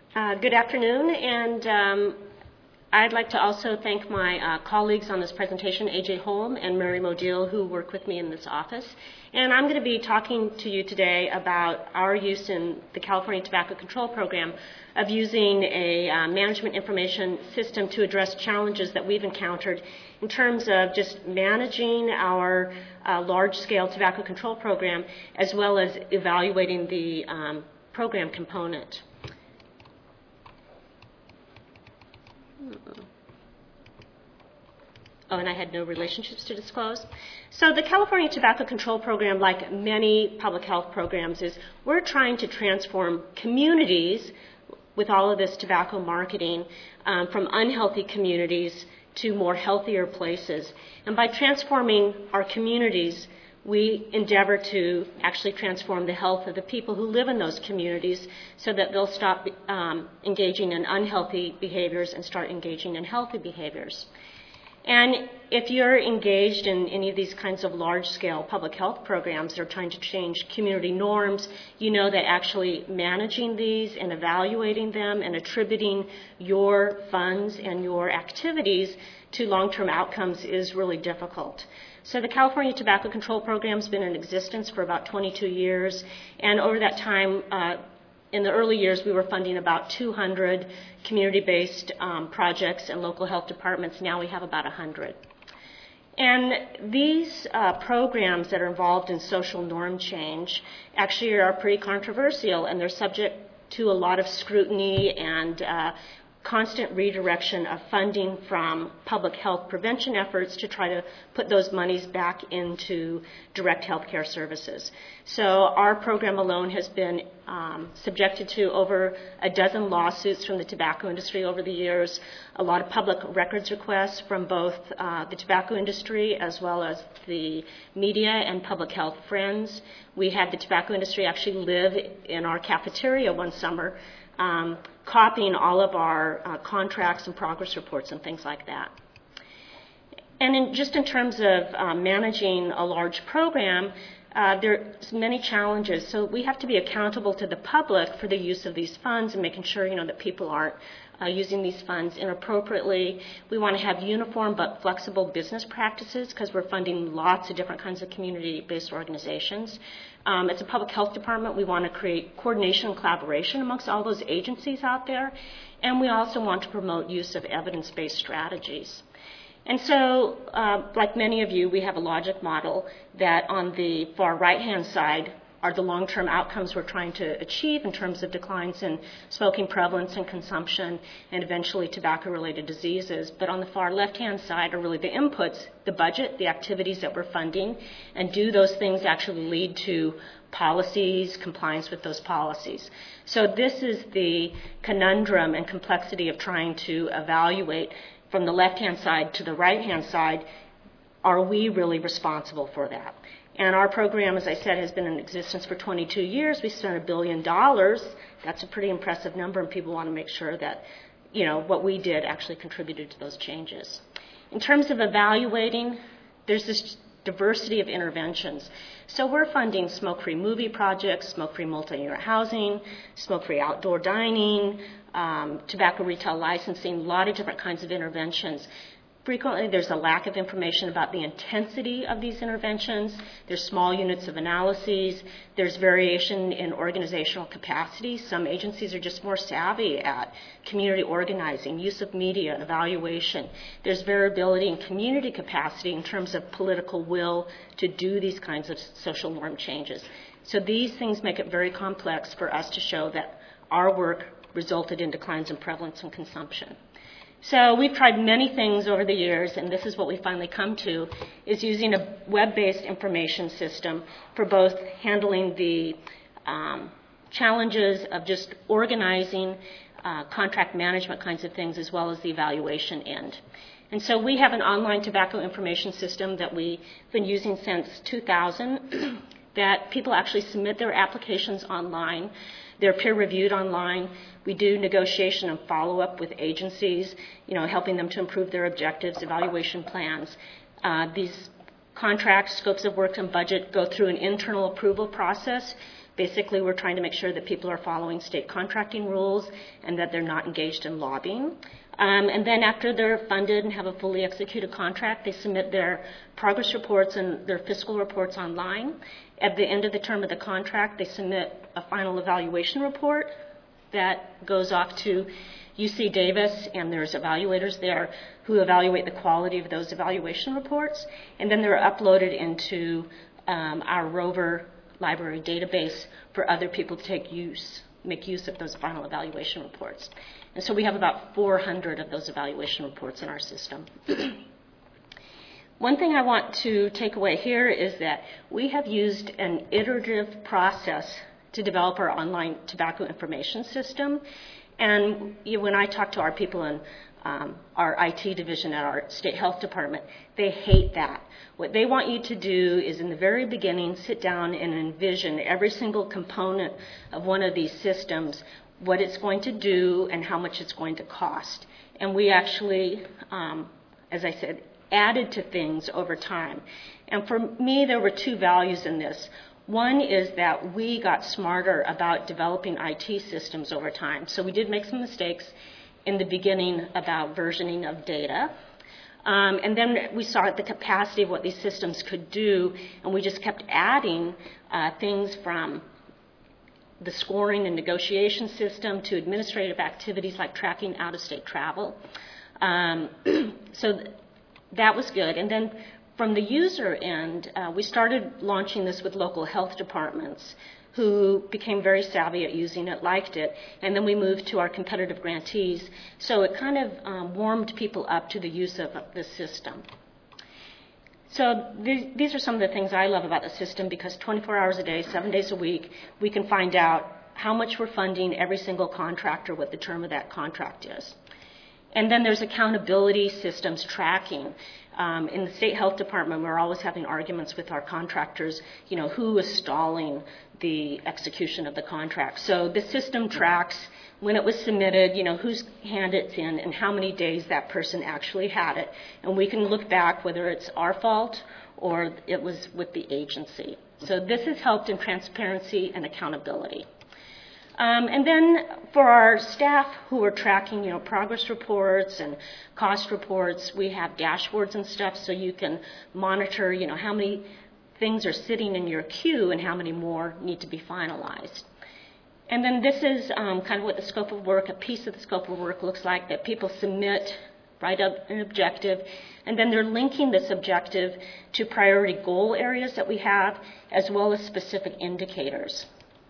Good afternoon, and I'd like to also thank my colleagues on this presentation, AJ Holm and Mary Modil, who work with me in this office. And I'm going to be talking to you today about our use in the California Tobacco Control Program of using a management information system to address challenges that we've encountered in terms of just managing our large-scale tobacco control program, as well as evaluating the program component. Oh, and I had no relationships to disclose. So the California Tobacco Control Program, like many public health programs, is we're trying to transform communities with all of this tobacco marketing from unhealthy communities to more healthier places. And by transforming our communities, we endeavor to actually transform the health of the people who live in those communities so that they'll stop engaging in unhealthy behaviors and start engaging in healthy behaviors. And if you're engaged in any of these kinds of large-scale public health programs that are trying to change community norms, you know that actually managing these and evaluating them and attributing your funds and your activities to long-term outcomes is really difficult. So the California Tobacco Control Program has been in existence for about 22 years, and over that time, in the early years, we were funding about 200 community-based projects and local health departments. Now we have about 100. And these programs that are involved in social norm change actually are pretty controversial, and they're subject to a lot of scrutiny and constant redirection of funding from public health prevention efforts to try to put those monies back into direct health care services. So our program alone has been subjected to over a dozen lawsuits from the tobacco industry over the years, a lot of public records requests from both the tobacco industry as well as the media and public health friends. We had the tobacco industry actually live in our cafeteria one summer, copying all of our contracts and progress reports and things like that. And just in terms of managing a large program, there's many challenges. So we have to be accountable to the public for the use of these funds and making sure, that people aren't using these funds inappropriately. We want to have uniform but flexible business practices because we're funding lots of different kinds of community-based organizations. As a public health department, we want to create coordination and collaboration amongst all those agencies out there, and we also want to promote use of evidence-based strategies. And so, like many of you, we have a logic model that on the far right-hand side are the long-term outcomes we're trying to achieve in terms of declines in smoking prevalence and consumption and eventually tobacco-related diseases. But on the far left-hand side are really the inputs, the budget, the activities that we're funding, and do those things actually lead to policies, compliance with those policies. So this is the conundrum and complexity of trying to evaluate from the left-hand side to the right-hand side, are we really responsible for that? And our program, as I said, has been in existence for 22 years. We spent $1 billion. That's a pretty impressive number, and people want to make sure that, what we did actually contributed to those changes. In terms of evaluating, there's this diversity of interventions. So we're funding smoke-free movie projects, smoke-free multi-unit housing, smoke-free outdoor dining, tobacco retail licensing, a lot of different kinds of interventions. Frequently, there's a lack of information about the intensity of these interventions. There's small units of analyses. There's variation in organizational capacity. Some agencies are just more savvy at community organizing, use of media, evaluation. There's variability in community capacity in terms of political will to do these kinds of social norm changes. So these things make it very complex for us to show that our work resulted in declines in prevalence and consumption. So we've tried many things over the years, and this is what we finally come to, is using a web-based information system for both handling the challenges of just organizing contract management kinds of things, as well as the evaluation end. And so we have an online tobacco information system that we've been using since 2000 that people actually submit their applications online. They're peer-reviewed online. We do negotiation and follow-up with agencies, helping them to improve their objectives, evaluation plans. These contracts, scopes of work, and budget go through an internal approval process Basically, we're trying to make sure that people are following state contracting rules and that they're not engaged in lobbying. And then after they're funded and have a fully executed contract, they submit their progress reports and their fiscal reports online. At the end of the term of the contract, they submit a final evaluation report that goes off to UC Davis, and there's evaluators there who evaluate the quality of those evaluation reports, and then they're uploaded into our Rover library database for other people to make use of those final evaluation reports. And so we have about 400 of those evaluation reports in our system. One thing I want to take away here is that we have used an iterative process to develop our online tobacco information system. And when I talk to our people in our IT division at our state health department, they hate that. What they want you to do is in the very beginning sit down and envision every single component of one of these systems, what it's going to do and how much it's going to cost. And we actually, as I said, added to things over time. And for me, there were two values in this. One is that we got smarter about developing IT systems over time. So we did make some mistakes in the beginning about versioning of data. And then we saw the capacity of what these systems could do, and we just kept adding things from the scoring and negotiation system to administrative activities like tracking out-of-state travel. So that was good. And then from the user end, we started launching this with local health departments who became very savvy at using it, liked it, and then we moved to our competitive grantees. So it kind of warmed people up to the use of the system. So these are some of the things I love about the system, because 24 hours a day, 7 days a week, we can find out how much we're funding every single contractor, what the term of that contract is. And then there's accountability systems tracking. In the state health department, we're always having arguments with our contractors, who is stalling the execution of the contract. So the system tracks when it was submitted, whose hand it's in and how many days that person actually had it. And we can look back whether it's our fault or it was with the agency. So this has helped in transparency and accountability. And then for our staff who are tracking, progress reports and cost reports, we have dashboards and stuff so you can monitor, how many things are sitting in your queue and how many more need to be finalized. And then this is kind of what the scope of work, a piece of the scope of work looks like, that people submit, write up an objective, and then they're linking this objective to priority goal areas that we have, as well as specific indicators.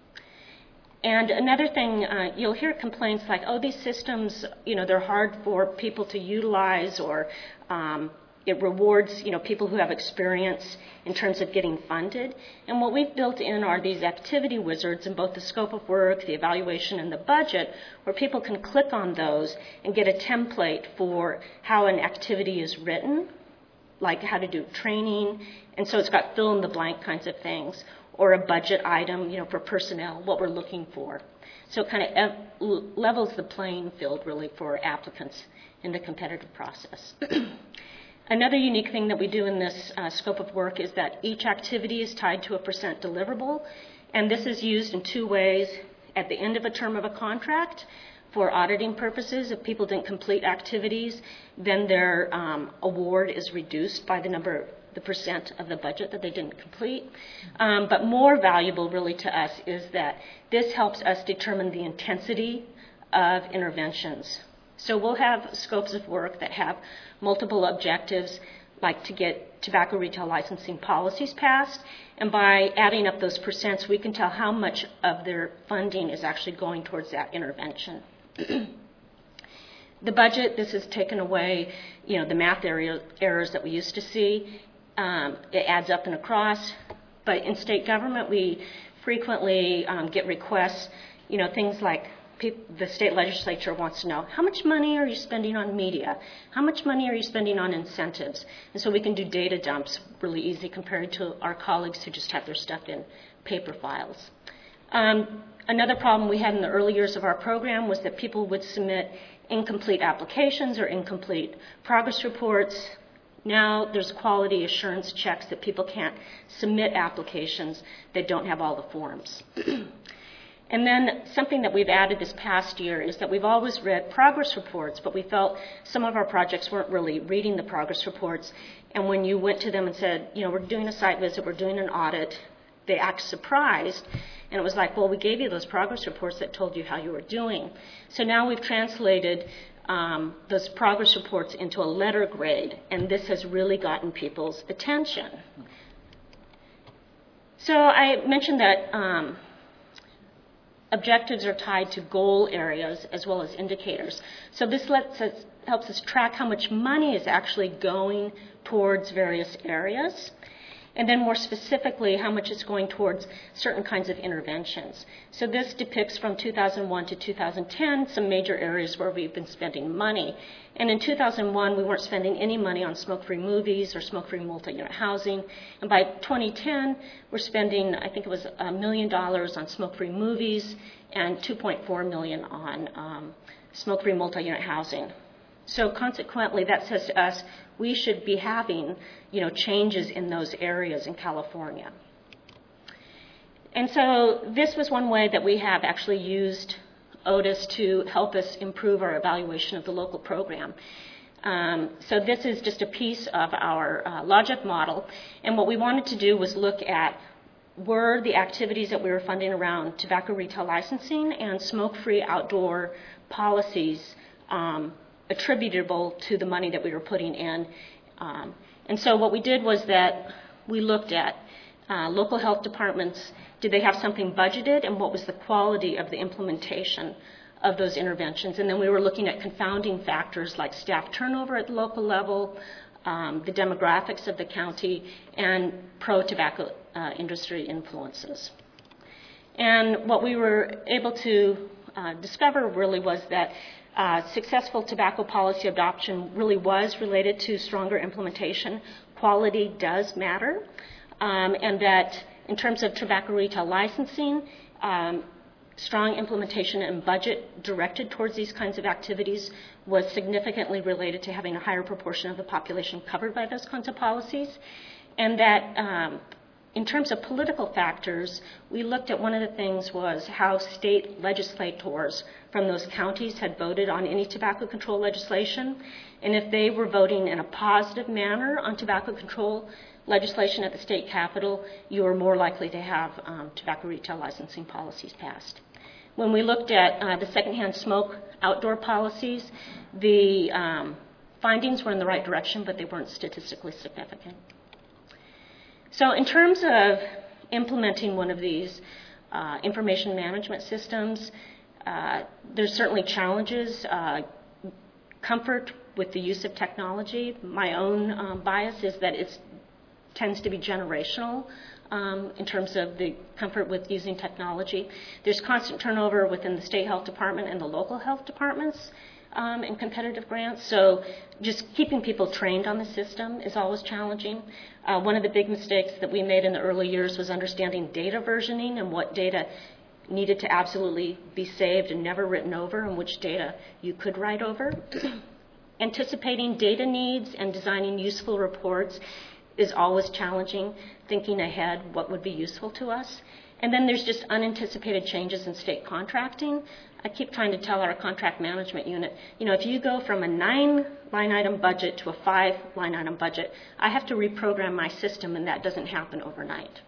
And another thing, you'll hear complaints like, oh, these systems, they're hard for people to utilize, or it rewards, people who have experience in terms of getting funded. And what we've built in are these activity wizards in both the scope of work, the evaluation, and the budget, where people can click on those and get a template for how an activity is written, like how to do training. And so it's got fill-in-the-blank kinds of things, or a budget item, for personnel, what we're looking for. So it kind of levels the playing field, really, for applicants in the competitive process. Another unique thing that we do in this scope of work is that each activity is tied to a % deliverable, and this is used in two ways. At the end of a term of a contract, for auditing purposes, if people didn't complete activities, then their award is reduced by the % of the budget that they didn't complete. But more valuable really to us is that this helps us determine the intensity of interventions. So we'll have scopes of work that have multiple objectives, like to get tobacco retail licensing policies passed, and by adding up those %, we can tell how much of their funding is actually going towards that intervention. The budget, this has taken away, the math errors that we used to see. It adds up and across, but in state government, we frequently get requests, things like the state legislature wants to know, how much money are you spending on media? How much money are you spending on incentives? And so we can do data dumps really easy compared to our colleagues who just have their stuff in paper files. Another problem we had in the early years of our program was that people would submit incomplete applications or incomplete progress reports. Now there's quality assurance checks that people can't submit applications that don't have all the forms. And then something that we've added this past year is that we've always read progress reports, but we felt some of our projects weren't really reading the progress reports. And when you went to them and said, you know, we're doing a site visit, we're doing an audit, they act surprised. And it was like, well, we gave you those progress reports that told you how you were doing. So now we've translated those progress reports into a letter grade, and this has really gotten people's attention. So I mentioned that objectives are tied to goal areas as well as indicators. So this helps us track how much money is actually going towards various areas, and then more specifically, how much is going towards certain kinds of interventions. So this depicts from 2001 to 2010 some major areas where we've been spending money. And in 2001, we weren't spending any money on smoke-free movies or smoke-free multi-unit housing. And by 2010, we're spending, I think it was $1 million on smoke-free movies and $2.4 million on smoke-free multi-unit housing. So consequently, that says to us, we should be having, you know, changes in those areas in California. And so this was one way that we have actually used Otis to help us improve our evaluation of the local program. So this is just a piece of our logic model. And what we wanted to do was look at were the activities that we were funding around tobacco retail licensing and smoke-free outdoor policies attributable to the money that we were putting in. And so what we did was that we looked at local health departments. Did they have something budgeted, and what was the quality of the implementation of those interventions? And then we were looking at confounding factors like staff turnover at the local level, the demographics of the county, and pro-tobacco industry influences. And what we were able to discover really was that successful tobacco policy adoption really was related to stronger implementation. Quality does matter, and that in terms of tobacco retail licensing, strong implementation and budget directed towards these kinds of activities was significantly related to having a higher proportion of the population covered by those kinds of policies. And that in terms of political factors, we looked at one of the things was how state legislators from those counties had voted on any tobacco control legislation. And if they were voting in a positive manner on tobacco control legislation at the state capitol, you were more likely to have tobacco retail licensing policies passed. When we looked at the secondhand smoke outdoor policies, the findings were in the right direction, but they weren't statistically significant. So in terms of implementing one of these information management systems, there's certainly challenges, comfort with the use of technology. My own bias is that it tends to be generational in terms of the comfort with using technology. There's constant turnover within the state health department and the local health departments in competitive grants, so just keeping people trained on the system is always challenging. One of the big mistakes that we made in the early years was understanding data versioning and what data needed to absolutely be saved and never written over, and which data you could write over. Anticipating data needs and designing useful reports is always challenging, thinking ahead what would be useful to us. And then there's just unanticipated changes in state contracting. I keep trying to tell our contract management unit, you know, if you go from a 9-line item budget to a 5-line item budget, I have to reprogram my system, and that doesn't happen overnight.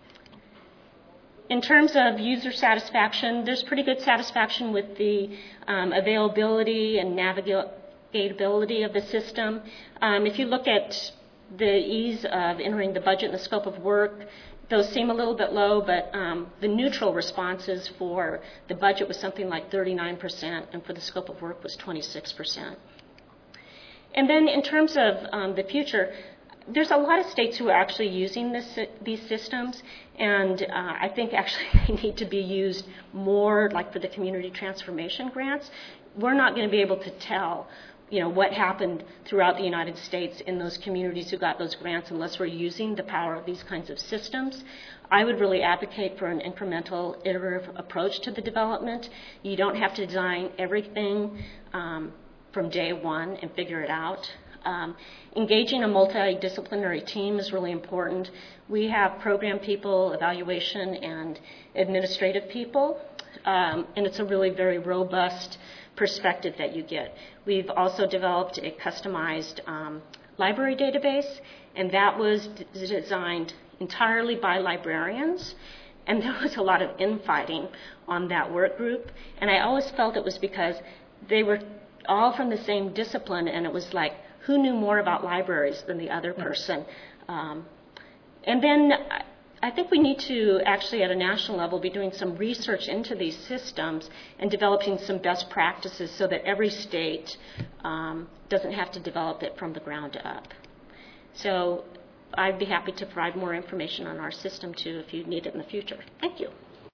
In terms of user satisfaction, there's pretty good satisfaction with the availability and navigability of the system. If you look at the ease of entering the budget and the scope of work, those seem a little bit low, but the neutral responses for the budget was something like 39%, and for the scope of work was 26%. And then in terms of the future, there's a lot of states who are actually using these systems, and I think actually they need to be used more, like for the community transformation grants. We're not going to be able to tell what happened throughout the United States in those communities who got those grants unless we're using the power of these kinds of systems. I would really advocate for an incremental, iterative approach to the development. You don't have to design everything from day one and figure it out. Engaging a multidisciplinary team is really important. We have program people, evaluation, and administrative people, and it's a really very robust perspective that you get. We've also developed a customized library database, and that was designed entirely by librarians, and there was a lot of infighting on that work group, and I always felt it was because they were all from the same discipline, and it was like, who knew more about libraries than the other person? And then I think we need to actually at a national level be doing some research into these systems and developing some best practices so that every state doesn't have to develop it from the ground up. So I'd be happy to provide more information on our system too if you need it in the future. Thank you.